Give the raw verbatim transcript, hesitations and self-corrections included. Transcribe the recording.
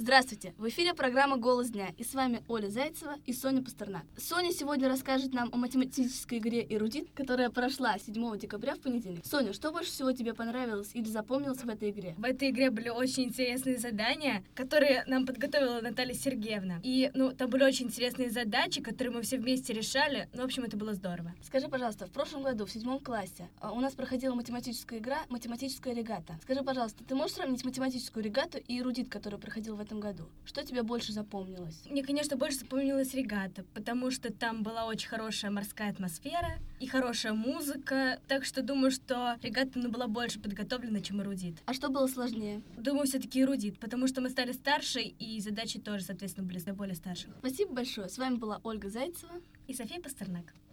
Здравствуйте! В эфире программа «Голос дня», и с вами Оля Зайцева и Соня Пастернак. Соня сегодня расскажет нам о математической игре «Эрудит», которая прошла седьмого декабря в понедельник. Соня, что больше всего тебе понравилось или запомнилось в этой игре? В этой игре были очень интересные задания, которые нам подготовила Наталья Сергеевна. И, ну, там были очень интересные задачи, которые мы все вместе решали. Ну, в общем, это было здорово. Скажи, пожалуйста, в прошлом году, в седьмом классе, у нас проходила математическая игра «Математическая регата». Скажи, пожалуйста, ты можешь сравнить математическую регату и «Эрудит», который проходил в этом году? Что тебе больше запомнилось? Мне, конечно, больше запомнилась регата, потому что там была очень хорошая морская атмосфера и хорошая музыка, так что думаю, что регата ну, была больше подготовлена, чем эрудит. А что было сложнее? Думаю, все-таки эрудит, потому что мы стали старше, и задачи тоже, соответственно, были для более старших. Спасибо большое. С вами была Ольга Зайцева и София Пастернак.